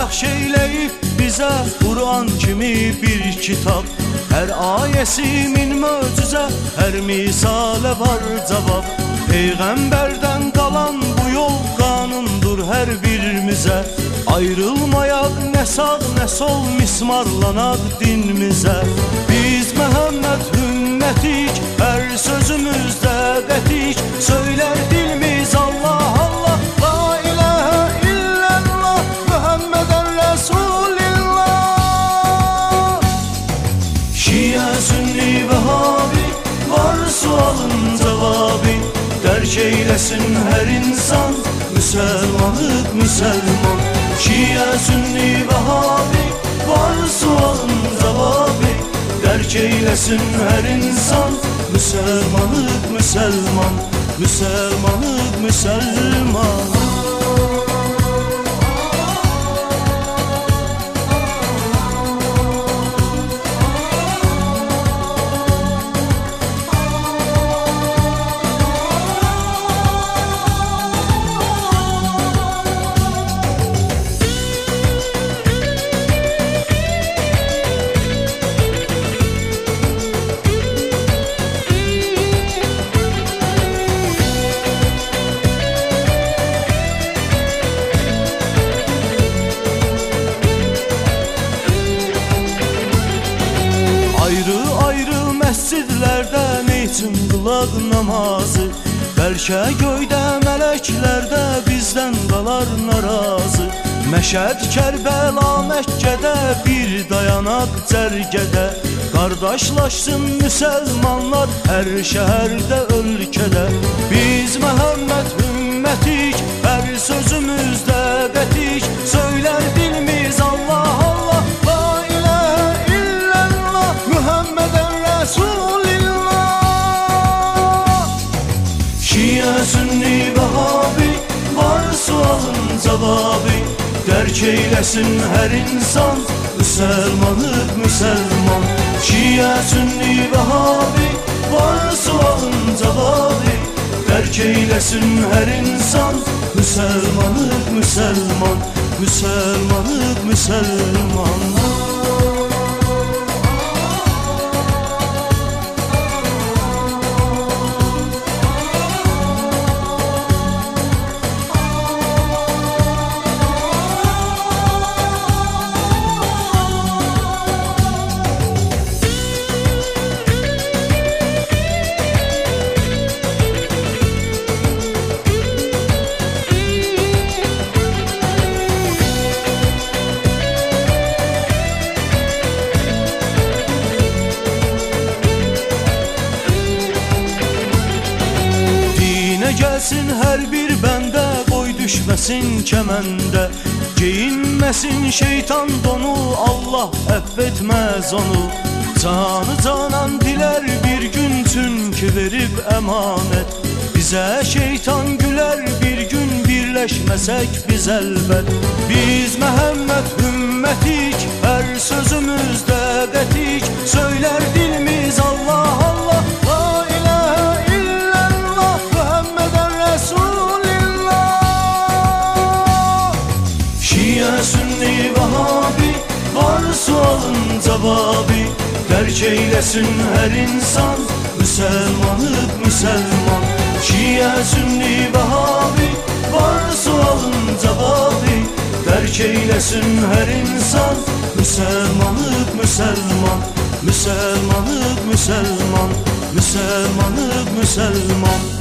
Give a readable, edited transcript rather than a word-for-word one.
bəxş eyləyib bizə Quran kimi bir kitab. Hər ayəsi min möcüzə, hər misalə var cavab. Peyğəmbərdən qalan bu yol qanundur hər birimizə. Ayrılmayaq nə sağ nə sol, mismarlanaq dinimizə. Biz Məhəmməd ümmətik, hər sözümüzdə qətik. Söylər dilimiz Allah Allah, la ilahə illallah, Muhammedən Resulillah. Şiə, Sünni, Vəhabi, var sualın cavabı. Dərk eyləsin hər insan, müsəlmanıq müsəlman. Şiə, Sünni, Vəhabi, var sualın cavabı. Dərk eyləsin hər insan, müsəlmanıq müsəlman, müsəlmanıq müsəlman. Ayrı-ayrı məscidlərdə neyçin qılaq namazı? Bəlkə göydə mələklərdə bizdən qalar narazı. Məşəd, Kərbəla, Məkkədə bir dayanaq cərgədə. Qardaşlaşsın müsəlmanlar hər şəhərdə, ölkədə. Biz Məhəmməd ümmətik, hər sözümüzdə qətik. Söylər dilimiz Allah Allah, la ilahə illallah, Muhammedən Resulillah. Şiə, Sünni, Vəhabi, var sualın cavabı. Dərk eyləsin hər insan, müsəlmanıq müsəlman. Şiə, Sünni, Vəhabi, var sualın cavabı. Dərk eyləsin hər insan, müsəlmanıq müsəlman, müsəlmanıq müsəlman. Gəlsin hər bir bəndə, qoy düşməsin kəməndə. Geyinməsin şeytan donu, Allah əfv etməz onu. Canı canan dilər bir gün, çünki verib əmanət. Bizə şeytan gülər bir gün, birləşməsək biz əlbət. Biz Məhəmməd ümmətik, hər sözümüzdə qətik. Söylər dilimiz Allah Allah, la ilahə illallah, Muhammedən Resulillah. Şiə, Sünni, Vəhabi, var sualın cavabı. Dərk eyləsin hər insan, müsəlmanıq müsəlman. Şiə, Sünni, Vəhabi, var sualın cavabı. Dərk eyləsin hər insan, müsəlmanıq müsəlman, müsəlmanıq müsəlman, müsəlmanıq müsəlman.